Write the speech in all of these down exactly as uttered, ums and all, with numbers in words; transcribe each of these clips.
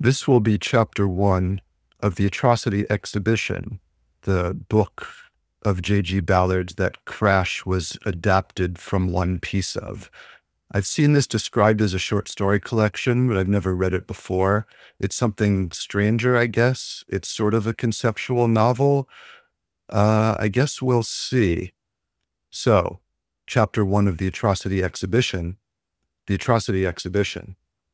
This will be chapter one of the Atrocity Exhibition, the book of J G Ballard's that Crash was adapted from one piece of. I've seen this described as a short story collection, but I've never read it before. It's something stranger, I guess. It's sort of a conceptual novel. Uh, I guess we'll see. So, chapter one of the Atrocity Exhibition, the Atrocity Exhibition.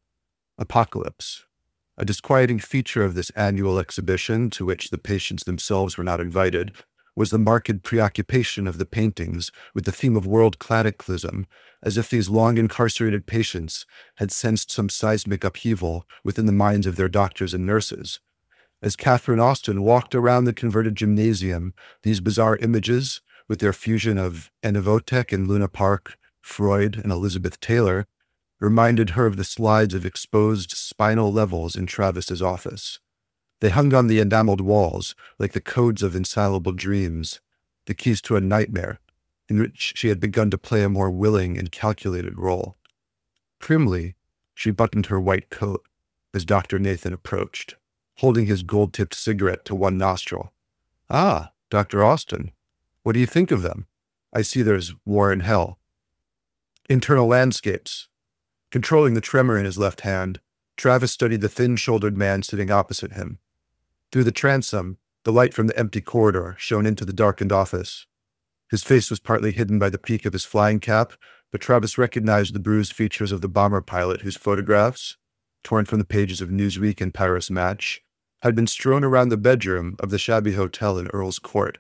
Apocalypse. A disquieting feature of this annual exhibition, to which the patients themselves were not invited, was the marked preoccupation of the paintings with the theme of world cataclysm, as if these long-incarcerated patients had sensed some seismic upheaval within the minds of their doctors and nurses. As Catherine Austin walked around the converted gymnasium, these bizarre images, with their fusion of Anna Votek and Luna Park, Freud and Elizabeth Taylor, reminded her of the slides of exposed spinal levels in Travis's office. They hung on the enameled walls like the codes of insalvable dreams, the keys to a nightmare in which she had begun to play a more willing and calculated role. Primly, she buttoned her white coat as Doctor Nathan approached, holding his gold-tipped cigarette to one nostril. "Ah, Doctor Austin, what do you think of them? I see there's War in Hell." Internal landscapes. Controlling the tremor in his left hand, Travis studied the thin-shouldered man sitting opposite him. Through the transom, the light from the empty corridor shone into the darkened office. His face was partly hidden by the peak of his flying cap, but Travis recognized the bruised features of the bomber pilot whose photographs, torn from the pages of Newsweek and Paris Match, had been strewn around the bedroom of the shabby hotel in Earl's Court.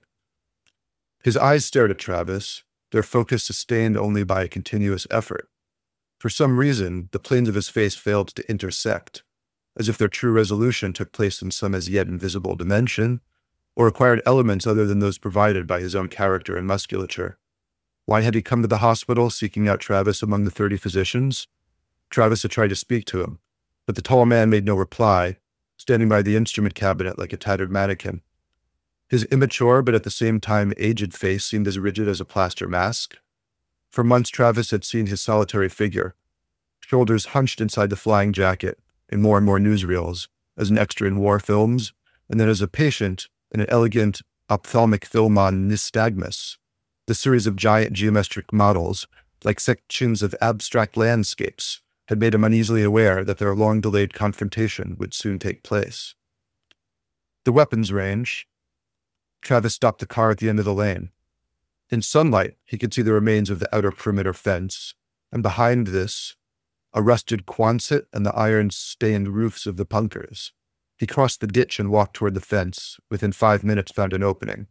His eyes stared at Travis, their focus sustained only by a continuous effort. For some reason, the planes of his face failed to intersect, as if their true resolution took place in some as yet invisible dimension, or acquired elements other than those provided by his own character and musculature. Why had he come to the hospital seeking out Travis among the thirty physicians? Travis had tried to speak to him, but the tall man made no reply, standing by the instrument cabinet like a tattered mannequin. His immature but at the same time aged face seemed as rigid as a plaster mask. For months Travis had seen his solitary figure, shoulders hunched inside the flying jacket, in more and more newsreels, as an extra in war films, and then as a patient in an elegant ophthalmic film on nystagmus, the series of giant geometric models, like sections of abstract landscapes, had made him uneasily aware that their long-delayed confrontation would soon take place. The weapons range. Travis stopped the car at the end of the lane. In sunlight, he could see the remains of the outer perimeter fence, and behind this, a rusted Quonset and the iron-stained roofs of the bunkers. He crossed the ditch and walked toward the fence. Within five minutes, found an opening.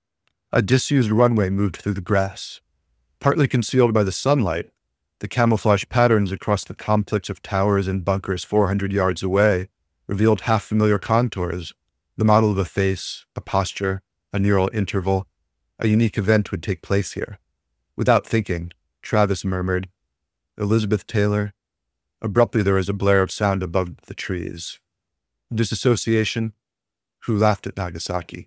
A disused runway moved through the grass. Partly concealed by the sunlight, the camouflage patterns across the complex of towers and bunkers four hundred yards away revealed half-familiar contours, the model of a face, a posture, a neural interval. A unique event would take place here. Without thinking, Travis murmured, "Elizabeth Taylor." Abruptly, there was a blare of sound above the trees. Disassociation. Who laughed at Nagasaki?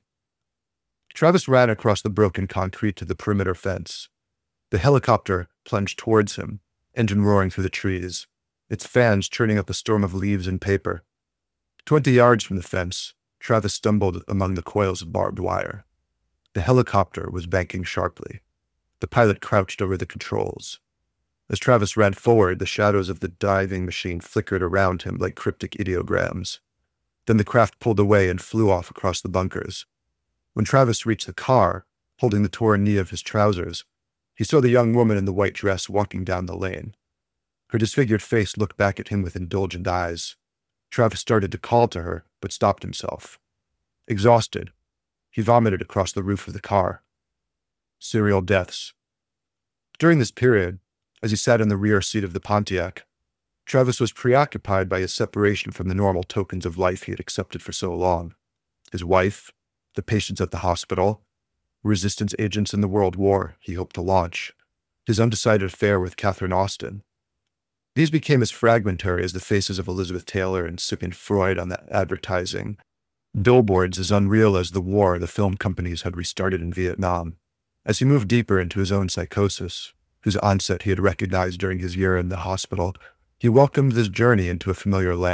Travis ran across the broken concrete to the perimeter fence. The helicopter plunged towards him, engine roaring through the trees, its fans churning up a storm of leaves and paper. Twenty yards from the fence, Travis stumbled among the coils of barbed wire. The helicopter was banking sharply. The pilot crouched over the controls. As Travis ran forward, the shadows of the diving machine flickered around him like cryptic ideograms. Then the craft pulled away and flew off across the bunkers. When Travis reached the car, holding the torn knee of his trousers, he saw the young woman in the white dress walking down the lane. Her disfigured face looked back at him with indulgent eyes. Travis started to call to her, but stopped himself. Exhausted, he vomited across the roof of the car. Serial deaths. During this period, as he sat in the rear seat of the Pontiac, Travis was preoccupied by his separation from the normal tokens of life he had accepted for so long. His wife, the patients at the hospital, resistance agents in the World War he hoped to launch, his undecided affair with Catherine Austin. These became as fragmentary as the faces of Elizabeth Taylor and Sigmund Freud on the advertising billboards, as unreal as the war the film companies had restarted in Vietnam. As he moved deeper into his own psychosis, whose onset he had recognized during his year in the hospital, he welcomed this journey into a familiar land,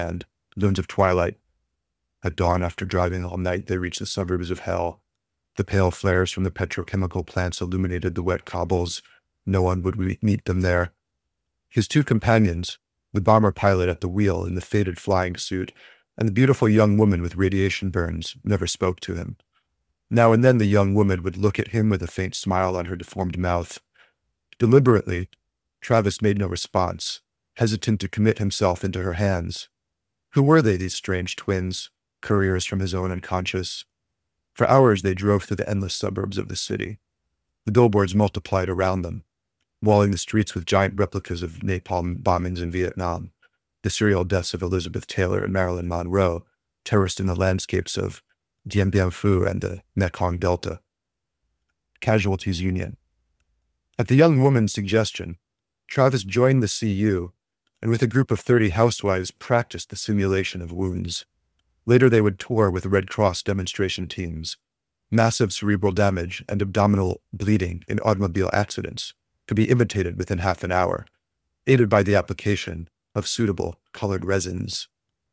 zones of twilight. At dawn, after driving all night, they reached the suburbs of hell. The pale flares from the petrochemical plants illuminated the wet cobbles. No one would meet them there. His two companions, the bomber pilot at the wheel in the faded flying suit, and the beautiful young woman with radiation burns, never spoke to him. Now and then the young woman would look at him with a faint smile on her deformed mouth. Deliberately, Travis made no response, hesitant to commit himself into her hands. Who were they, these strange twins, couriers from his own unconscious? For hours they drove through the endless suburbs of the city. The billboards multiplied around them, walling the streets with giant replicas of napalm bombings in Vietnam, the serial deaths of Elizabeth Taylor and Marilyn Monroe, terraced in the landscapes of Dien Bien Phu and the Mekong Delta. Casualties Union. At the young woman's suggestion, Travis joined the C U and with a group of thirty housewives practiced the simulation of wounds. Later they would tour with Red Cross demonstration teams. Massive cerebral damage and abdominal bleeding in automobile accidents could be imitated within half an hour, aided by the application of suitable colored resins.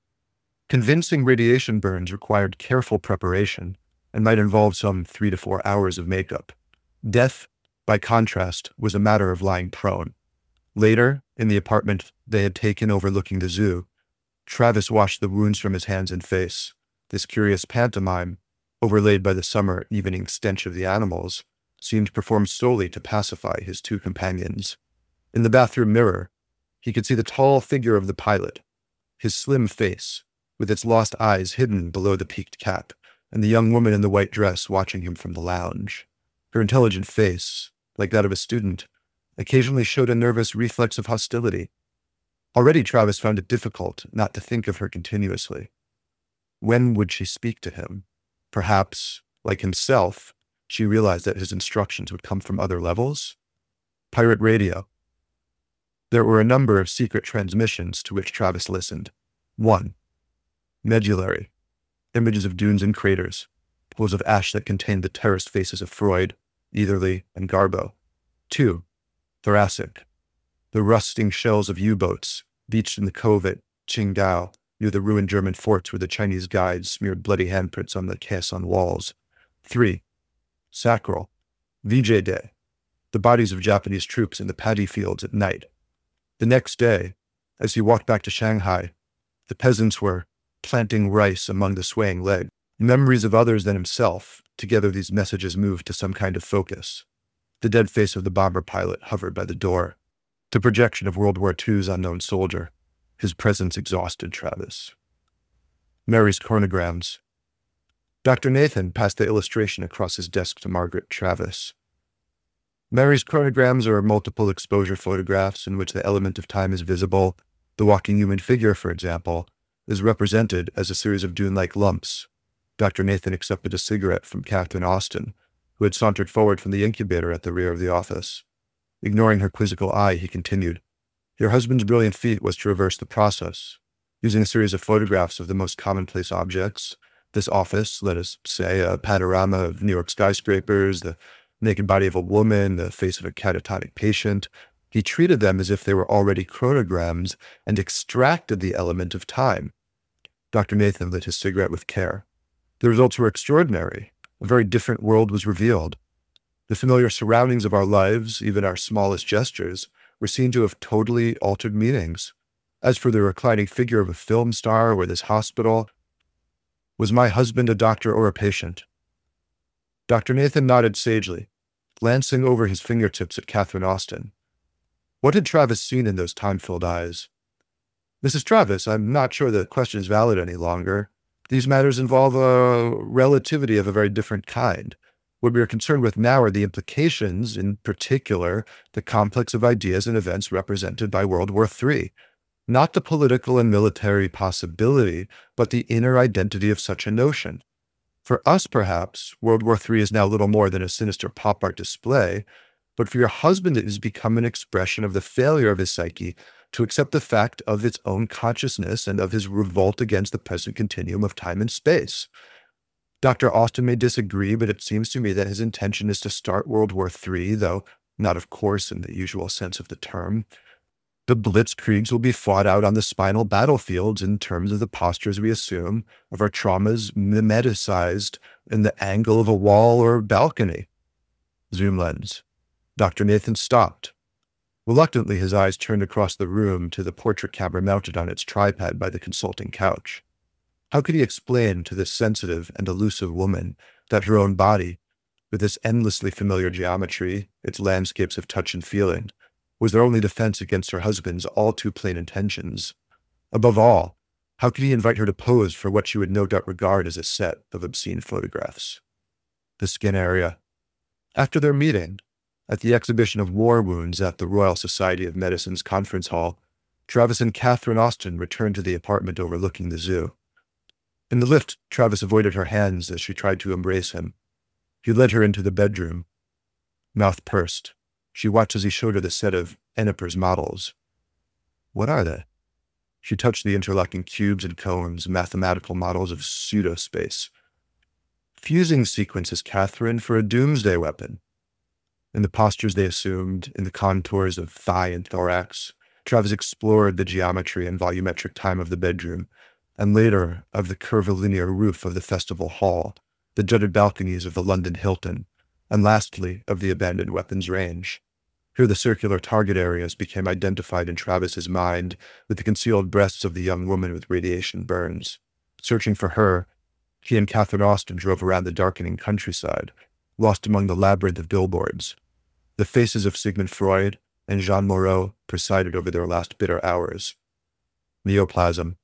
Convincing radiation burns required careful preparation and might involve some three to four hours of makeup. Death, by contrast, was a matter of lying prone. Later, in the apartment they had taken overlooking the zoo, Travis washed the wounds from his hands and face. This curious pantomime, overlaid by the summer evening stench of the animals, seemed performed solely to pacify his two companions. In the bathroom mirror, he could see the tall figure of the pilot, his slim face, with its lost eyes hidden below the peaked cap, and the young woman in the white dress watching him from the lounge. Her intelligent face, like that of a student, occasionally showed a nervous reflex of hostility. Already Travis found it difficult not to think of her continuously. When would she speak to him? Perhaps, like himself, she realized that his instructions would come from other levels? Pirate radio. There were a number of secret transmissions to which Travis listened. One. Medullary. Images of dunes and craters, pools of ash that contained the terraced faces of Freud, Eatherly, and Garbo. Two. Thoracic. The rusting shells of U-boats beached in the cove at Qingdao, near the ruined German forts where the Chinese guides smeared bloody handprints on the caisson walls. Three. Sacral. V J Day. The bodies of Japanese troops in the paddy fields at night. The next day, as he walked back to Shanghai, the peasants were planting rice among the swaying legs. Memories of others than himself, together these messages moved to some kind of focus. The dead face of the bomber pilot hovered by the door. The projection of World War Two's unknown soldier. His presence exhausted Travis. Mary's chronograms. Doctor Nathan passed the illustration across his desk to Margaret Travis. Mary's chronograms are multiple exposure photographs in which the element of time is visible. The walking human figure, for example, is represented as a series of dune-like lumps. Doctor Nathan accepted a cigarette from Catherine Austin, who had sauntered forward from the incubator at the rear of the office. Ignoring her quizzical eye, he continued, "Your husband's brilliant feat was to reverse the process. Using a series of photographs of the most commonplace objects, this office, let us say a panorama of New York skyscrapers, the naked body of a woman, the face of a catatonic patient, he treated them as if they were already chronograms and extracted the element of time." Doctor Nathan lit his cigarette with care. The results were extraordinary. A very different world was revealed. The familiar surroundings of our lives, even our smallest gestures, were seen to have totally altered meanings. As for the reclining figure of a film star or this hospital, was my husband a doctor or a patient? Doctor Nathan nodded sagely, glancing over his fingertips at Catherine Austin. What had Travis seen in those time-filled eyes? Missus Travis, I'm not sure the question is valid any longer. These matters involve a relativity of a very different kind. What we are concerned with now are the implications, in particular, the complex of ideas and events represented by World War Three. Not the political and military possibility, but the inner identity of such a notion. For us, perhaps, World War Three is now little more than a sinister pop art display, but for your husband it has become an expression of the failure of his psyche to accept the fact of its own consciousness and of his revolt against the present continuum of time and space. Doctor Austin may disagree, but it seems to me that his intention is to start World War Three, though not, of course, in the usual sense of the term. The blitzkriegs will be fought out on the spinal battlefields in terms of the postures we assume of our traumas mimeticized in the angle of a wall or balcony. Zoom lens. Doctor Nathan stopped. Reluctantly, his eyes turned across the room to the portrait camera mounted on its tripod by the consulting couch. How could he explain to this sensitive and elusive woman that her own body, with its endlessly familiar geometry, its landscapes of touch and feeling, was their only defense against her husband's all too plain intentions? Above all, how could he invite her to pose for what she would no doubt regard as a set of obscene photographs? The skin area. After their meeting, at the exhibition of war wounds at the Royal Society of Medicine's conference hall, Travis and Catherine Austin returned to the apartment overlooking the zoo. In the lift, Travis avoided her hands as she tried to embrace him. He led her into the bedroom. Mouth pursed, she watched as he showed her the set of Enneper's models. What are they? She touched the interlocking cubes and cones, mathematical models of pseudospace. Fusing sequences, Catherine, for a doomsday weapon. In the postures they assumed, in the contours of thigh and thorax, Travis explored the geometry and volumetric time of the bedroom, and later of the curvilinear roof of the festival hall, the jutted balconies of the London Hilton, and lastly of the abandoned weapons range. Here the circular target areas became identified in Travis's mind with the concealed breasts of the young woman with radiation burns. Searching for her, he and Catherine Austin drove around the darkening countryside, lost among the labyrinth of billboards. The faces of Sigmund Freud and Jean Moreau presided over their last bitter hours. Neoplasm.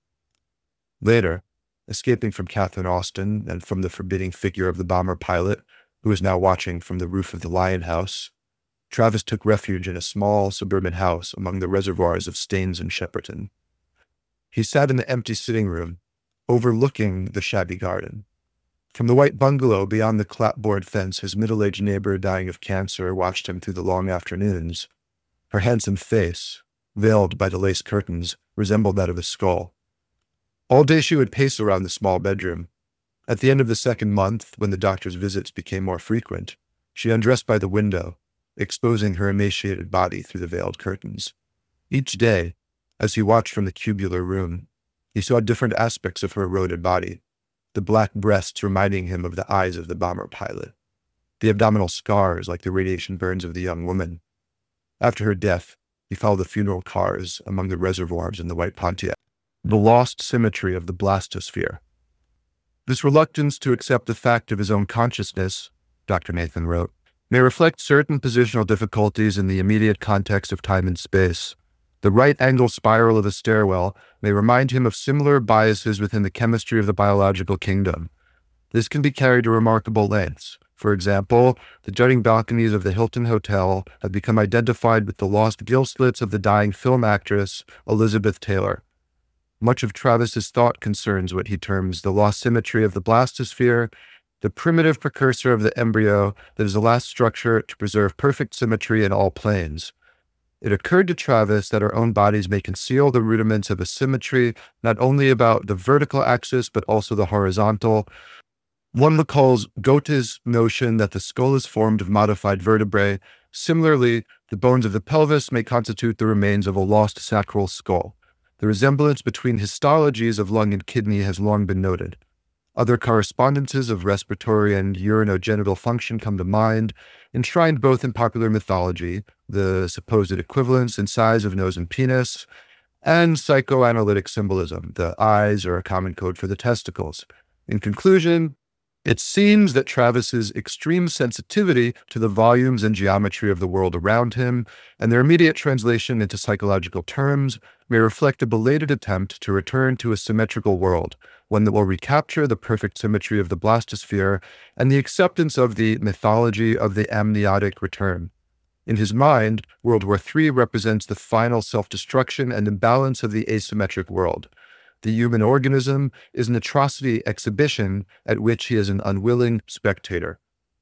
Later, escaping from Catherine Austin and from the forbidding figure of the bomber pilot, who was now watching from the roof of the Lion House, Travis took refuge in a small suburban house among the reservoirs of Staines and Shepperton. He sat in the empty sitting room, overlooking the shabby garden. From the white bungalow beyond the clapboard fence, his middle-aged neighbor dying of cancer watched him through the long afternoons. Her handsome face, veiled by the lace curtains, resembled that of a skull. All day she would pace around the small bedroom. At the end of the second month, when the doctor's visits became more frequent, she undressed by the window, exposing her emaciated body through the veiled curtains. Each day, as he watched from the cubular room, he saw different aspects of her eroded body, the black breasts reminding him of the eyes of the bomber pilot, the abdominal scars like the radiation burns of the young woman. After her death, he followed the funeral cars among the reservoirs in the white Pontiac, the lost symmetry of the blastosphere. This reluctance to accept the fact of his own consciousness, Doctor Nathan wrote, may reflect certain positional difficulties in the immediate context of time and space. The right-angle spiral of the stairwell may remind him of similar biases within the chemistry of the biological kingdom. This can be carried to remarkable lengths. For example, the jutting balconies of the Hilton Hotel have become identified with the lost gill slits of the dying film actress Elizabeth Taylor. Much of Travis's thought concerns what he terms the lost symmetry of the blastosphere, the primitive precursor of the embryo that is the last structure to preserve perfect symmetry in all planes. It occurred to Travis that our own bodies may conceal the rudiments of a symmetry not only about the vertical axis but also the horizontal. One recalls Goethe's notion that the skull is formed of modified vertebrae. Similarly, the bones of the pelvis may constitute the remains of a lost sacral skull. The resemblance between histologies of lung and kidney has long been noted. Other correspondences of respiratory and urinogenital function come to mind, enshrined both in popular mythology, the supposed equivalence in size of nose and penis, and psychoanalytic symbolism, the eyes are a common code for the testicles. In conclusion, it seems that Travis's extreme sensitivity to the volumes and geometry of the world around him, and their immediate translation into psychological terms, may reflect a belated attempt to return to a symmetrical world, one that will recapture the perfect symmetry of the blastosphere and the acceptance of the mythology of the amniotic return. In his mind, World War Three represents the final self-destruction and imbalance of the asymmetric world. The human organism is an atrocity exhibition at which he is an unwilling spectator.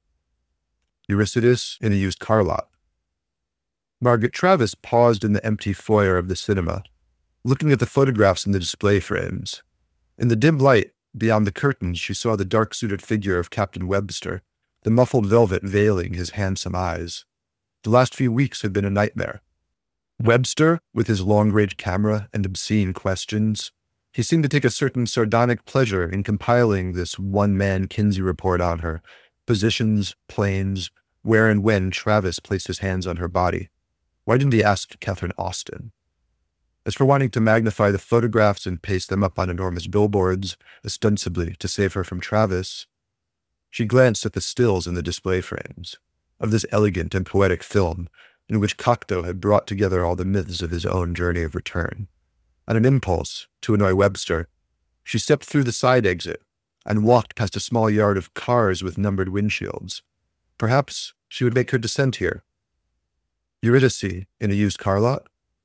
Euripides in a used car lot. Margaret Travis paused in the empty foyer of the cinema, looking at the photographs in the display frames. In the dim light, beyond the curtains, she saw the dark-suited figure of Captain Webster, the muffled velvet veiling his handsome eyes. The last few weeks had been a nightmare. Webster, with his long-range camera and obscene questions, he seemed to take a certain sardonic pleasure in compiling this one-man Kinsey report on her, positions, planes, where and when Travis placed his hands on her body. Why didn't he ask Catherine Austin? As for wanting to magnify the photographs and paste them up on enormous billboards, ostensibly to save her from Travis, she glanced at the stills in the display frames of this elegant and poetic film in which Cocteau had brought together all the myths of his own journey of return. On an impulse to annoy Webster, she stepped through the side exit and walked past a small yard of cars with numbered windshields. Perhaps she would make her descent here. Eurydice in a used car lot?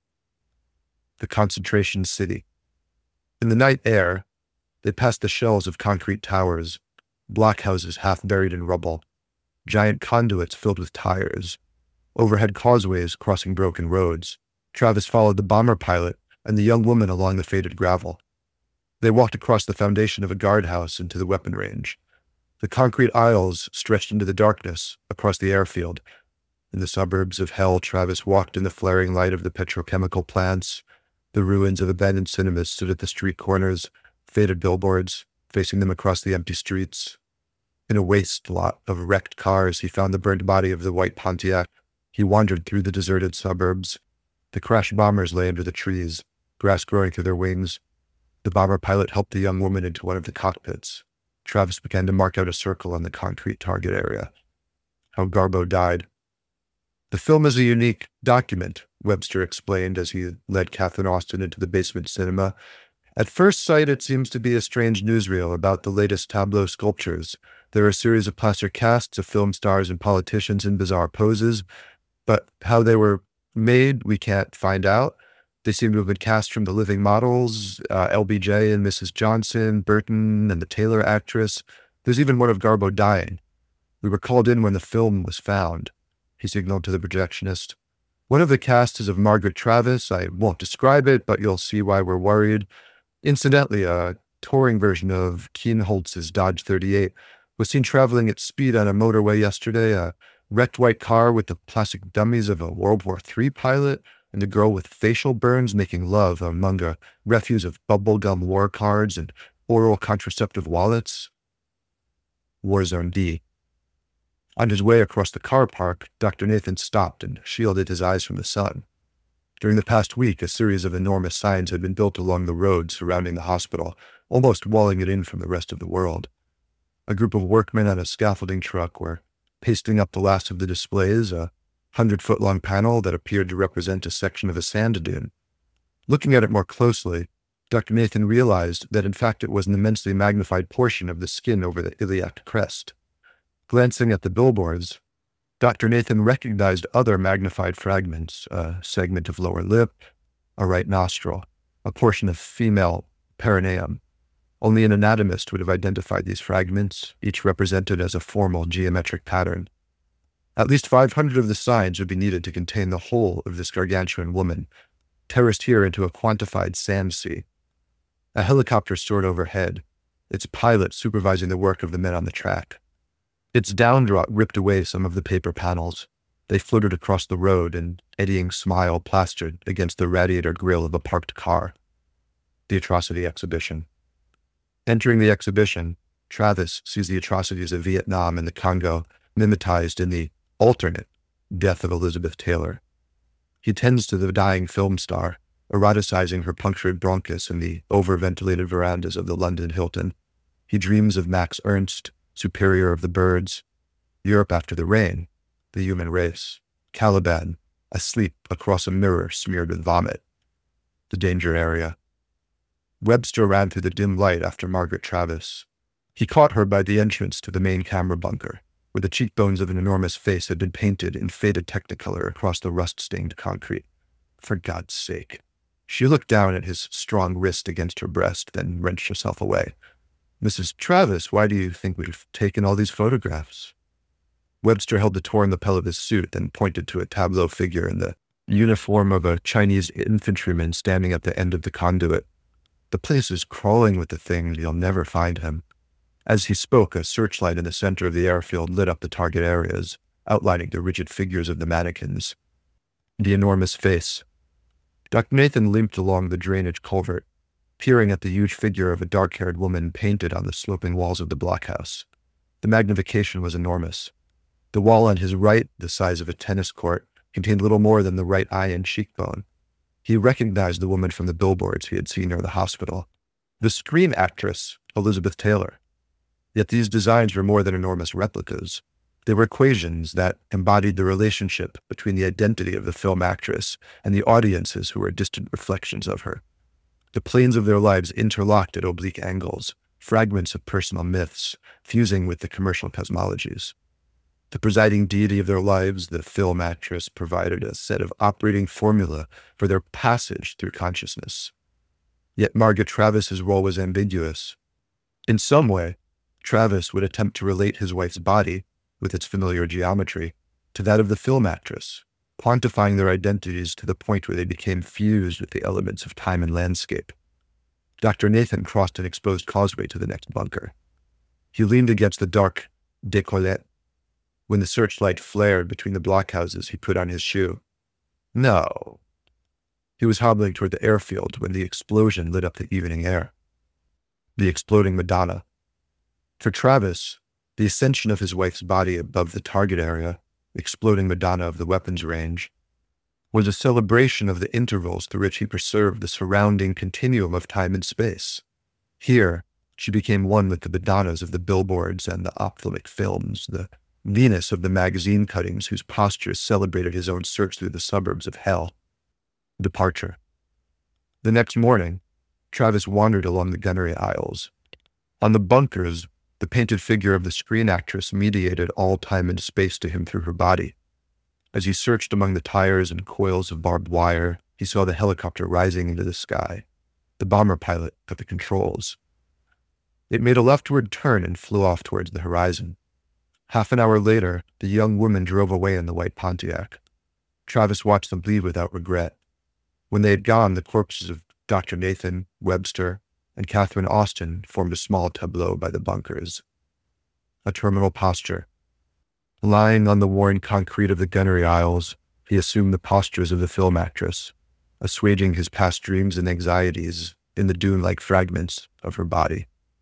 The concentration city. In the night air, they passed the shells of concrete towers, blockhouses half buried in rubble, giant conduits filled with tires, overhead causeways crossing broken roads. Travis followed the bomber pilot and the young woman along the faded gravel. They walked across the foundation of a guardhouse into the weapon range. The concrete aisles stretched into the darkness across the airfield. In the suburbs of hell, Travis walked in the flaring light of the petrochemical plants. The ruins of abandoned cinemas stood at the street corners, faded billboards facing them across the empty streets. In a waste lot of wrecked cars, he found the burnt body of the white Pontiac. He wandered through the deserted suburbs. The crashed bombers lay under the trees, grass growing through their wings. The bomber pilot helped the young woman into one of the cockpits. Travis began to mark out a circle on the concrete target area. How Garbo died. The film is a unique document, Webster explained as he led Catherine Austin into the basement cinema. At first sight, it seems to be a strange newsreel about the latest tableau sculptures. There are a series of plaster casts of film stars and politicians in bizarre poses, but how they were made, we can't find out. They seem to have been cast from the living models, uh, L B J and Missus Johnson, Burton, and the Taylor actress. There's even one of Garbo dying. We were called in when the film was found, he signaled to the projectionist. One of the casts is of Margaret Travis. I won't describe it, but you'll see why we're worried. Incidentally, a touring version of Kienholz's Dodge thirty-eight was seen traveling at speed on a motorway yesterday. A wrecked white car with the plastic dummies of a World War Three pilot and a girl with facial burns making love among a refuse of bubblegum war cards and oral contraceptive wallets. Warzone D. On his way across the car park, Doctor Nathan stopped and shielded his eyes from the sun. During the past week, a series of enormous signs had been built along the road surrounding the hospital, almost walling it in from the rest of the world. A group of workmen on a scaffolding truck were pasting up the last of the displays, a hundred-foot-long panel that appeared to represent a section of a sand dune. Looking at it more closely, Doctor Nathan realized that in fact it was an immensely magnified portion of the skin over the iliac crest. Glancing at the billboards, Doctor Nathan recognized other magnified fragments, a segment of lower lip, a right nostril, a portion of female perineum. Only an anatomist would have identified these fragments, each represented as a formal geometric pattern. At least five hundred of the signs would be needed to contain the whole of this gargantuan woman, terraced here into a quantified sand sea. A helicopter soared overhead, its pilot supervising the work of the men on the track. Its downdraft ripped away some of the paper panels. They floated across the road, an eddying smile plastered against the radiator grille of a parked car. The Atrocity Exhibition. Entering the exhibition, Travis sees the atrocities of Vietnam and the Congo mimetized in the alternate death of Elizabeth Taylor. He tends to the dying film star, eroticizing her punctured bronchus in the over-ventilated verandas of the London Hilton. He dreams of Max Ernst, superior of the birds, Europe after the rain, the human race, Caliban, asleep across a mirror smeared with vomit, the danger area. Webster ran through the dim light after Margaret Travis. He caught her by the entrance to the main camera bunker, where the cheekbones of an enormous face had been painted in faded technicolor across the rust-stained concrete. For God's sake. She looked down at his strong wrist against her breast, then wrenched herself away. Missus Travis, why do you think we've taken all these photographs? Webster held the torn lapel of his suit, then pointed to a tableau figure in the uniform of a Chinese infantryman standing at the end of the conduit. The place is crawling with the thing, you'll never find him. As he spoke, a searchlight in the center of the airfield lit up the target areas, outlining the rigid figures of the mannequins. The enormous face, Doctor Nathan limped along the drainage culvert, peering at the huge figure of a dark-haired woman painted on the sloping walls of the blockhouse. The magnification was enormous. The wall on his right, the size of a tennis court, contained little more than the right eye and cheekbone. He recognized the woman from the billboards he had seen near the hospital, the screen actress, Elizabeth Taylor. Yet these designs were more than enormous replicas. They were equations that embodied the relationship between the identity of the film actress and the audiences who were distant reflections of her. The planes of their lives interlocked at oblique angles, fragments of personal myths, fusing with the commercial cosmologies. The presiding deity of their lives, the film actress, provided a set of operating formula for their passage through consciousness. Yet Margaret Travis's role was ambiguous. In some way, Travis would attempt to relate his wife's body, with its familiar geometry, to that of the film actress, quantifying their identities to the point where they became fused with the elements of time and landscape. Doctor Nathan crossed an exposed causeway to the next bunker. He leaned against the dark décollete. When the searchlight flared between the blockhouses, he put on his shoe. No. He was hobbling toward the airfield when the explosion lit up the evening air. The exploding Madonna. For Travis, the ascension of his wife's body above the target area, exploding Madonna of the weapons range, was a celebration of the intervals through which he preserved the surrounding continuum of time and space. Here, she became one with the Madonnas of the billboards and the ophthalmic films, the Venus of the magazine cuttings whose postures celebrated his own search through the suburbs of hell. Departure. The next morning, Travis wandered along the gunnery aisles. On the bunkers, the painted figure of the screen actress mediated all time and space to him through her body. As he searched among the tires and coils of barbed wire, he saw the helicopter rising into the sky, the bomber pilot at the controls. It made a leftward turn and flew off towards the horizon. Half an hour later, the young woman drove away in the white Pontiac. Travis watched them leave without regret. When they had gone, the corpses of Doctor Nathan, Webster, and Catherine Austin formed a small tableau by the bunkers. A terminal posture. Lying on the worn concrete of the gunnery aisles, he assumed the postures of the film actress, assuaging his past dreams and anxieties in the dune-like fragments of her body.